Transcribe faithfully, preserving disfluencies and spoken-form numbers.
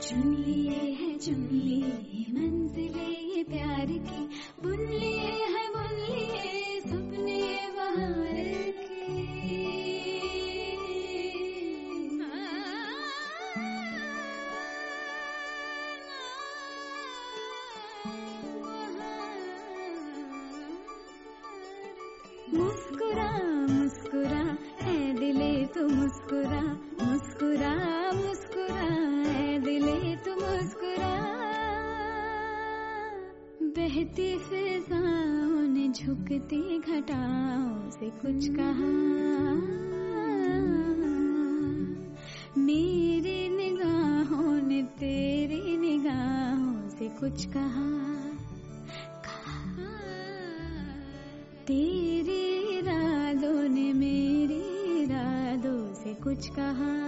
चुन लिए है चुन लिए मंजिले ये प्यार की, बुन लिए है बुन लिए सपने बाहर के। मुस्कुरा मुस्कुरा है दिले तू मुस्कुरा, मुस्कुरा मुस्कुरा है दिले तू मुस्कुरा। बहती फिजाओं ने झुकती घटाओं से कुछ कहा, मेरी निगाहों ने तेरी निगाहों से कुछ कहा। तेरे इरादों ने मेरे इरादों से कुछ कहा।